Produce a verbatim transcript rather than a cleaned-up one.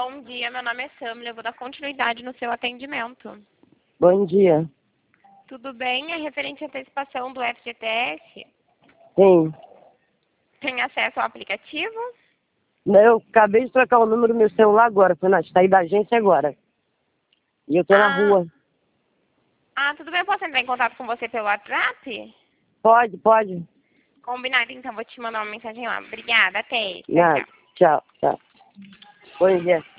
Bom dia, meu nome é Samila, eu vou dar continuidade no seu atendimento. Bom dia. Tudo bem? É referente à antecipação do F G T S? Sim. Tem acesso ao aplicativo? Não, eu acabei de trocar o número do meu celular agora, fui na, saí da agência agora. E eu tô na Ah, rua. ah, tudo bem, eu posso entrar em contato com você pelo WhatsApp? Pode, pode. Combinado, então vou te mandar uma mensagem lá. Obrigada, até. Tchau, Nada. tchau. Tchau, tchau. Bom dia.